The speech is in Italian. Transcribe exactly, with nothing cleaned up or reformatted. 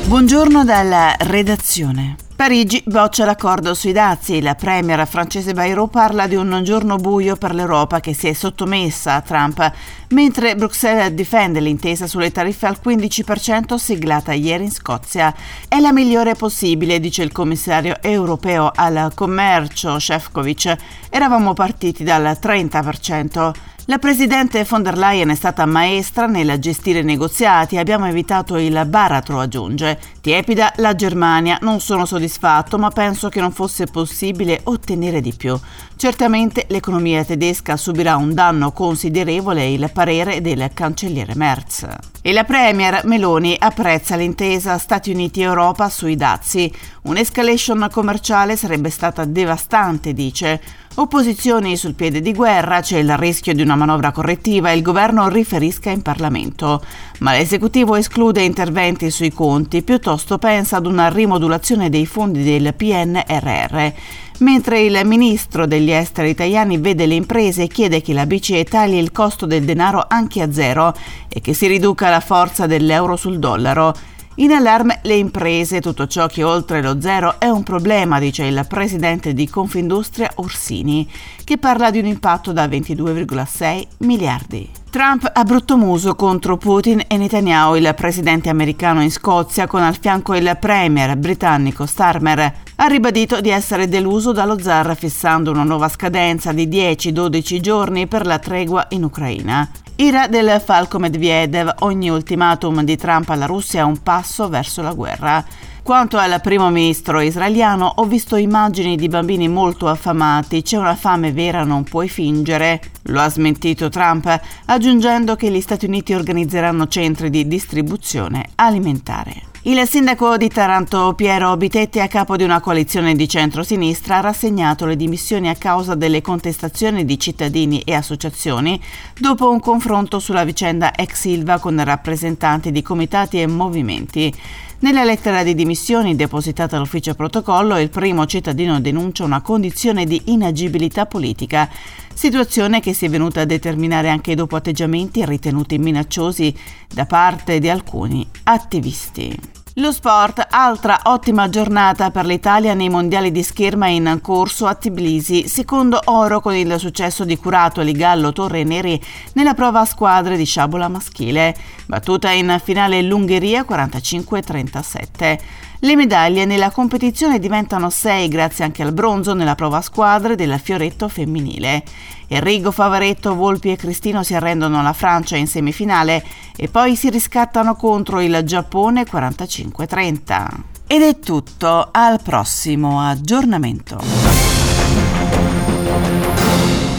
Buongiorno dalla redazione. Parigi boccia l'accordo sui dazi. La premier francese Bayrou parla di un giorno buio per l'Europa che si è sottomessa a Trump, mentre Bruxelles difende l'intesa sulle tariffe al quindici per cento siglata ieri in Scozia. È la migliore possibile, dice il commissario europeo al commercio Šefčovič. Eravamo partiti dal trenta per cento. La presidente von der Leyen è stata maestra nel gestire i negoziati, abbiamo evitato il baratro, aggiunge. Tiepida la Germania, non sono soddisfatto, ma penso che non fosse possibile ottenere di più. Certamente l'economia tedesca subirà un danno considerevole, il parere del cancelliere Merz. E la premier Meloni apprezza l'intesa Stati Uniti-Europa sui dazi. Un'escalation commerciale sarebbe stata devastante, dice. Opposizioni sul piede di guerra, c'è il rischio di una manovra correttiva e il governo riferisca in Parlamento. Ma l'esecutivo esclude interventi sui conti, piuttosto pensa ad una rimodulazione dei fondi del P N R R. Mentre il ministro degli esteri italiani vede le imprese e chiede che la B C E tagli il costo del denaro anche a zero e che si riduca la forza dell'euro sul dollaro. In allarme le imprese, tutto ciò che oltre lo zero è un problema, dice il presidente di Confindustria Orsini, che parla di un impatto da ventidue virgola sei miliardi. Trump a brutto muso contro Putin e Netanyahu, il presidente americano in Scozia, con al fianco il premier britannico Starmer. Ha ribadito di essere deluso dallo zar, fissando una nuova scadenza di dieci dodici giorni per la tregua in Ucraina. Ira del falco Medvedev, ogni ultimatum di Trump alla Russia è un passo verso la guerra. Quanto al primo ministro israeliano, ho visto immagini di bambini molto affamati, c'è una fame vera, non puoi fingere. Lo ha smentito Trump, aggiungendo che gli Stati Uniti organizzeranno centri di distribuzione alimentare. Il sindaco di Taranto Piero Bitetti, a capo di una coalizione di centro-sinistra, ha rassegnato le dimissioni a causa delle contestazioni di cittadini e associazioni dopo un confronto sulla vicenda ex Ilva con rappresentanti di comitati e movimenti. Nella lettera di dimissioni depositata all'ufficio protocollo, il primo cittadino denuncia una condizione di inagibilità politica, situazione che si è venuta a determinare anche dopo atteggiamenti ritenuti minacciosi da parte di alcuni attivisti. Lo sport, altra ottima giornata per l'Italia nei mondiali di scherma in corso a Tbilisi, secondo oro con il successo di Curato, Ligallo, Torre e Neri nella prova a squadre di sciabola maschile, battuta in finale l'Ungheria quarantacinque a trentasette. Le medaglie nella competizione diventano sei grazie anche al bronzo nella prova a squadre del fioretto femminile. Enrico Favaretto, Volpi e Cristino si arrendono alla Francia in semifinale e poi si riscattano contro il Giappone quarantacinque a trenta. Ed è tutto, al prossimo aggiornamento.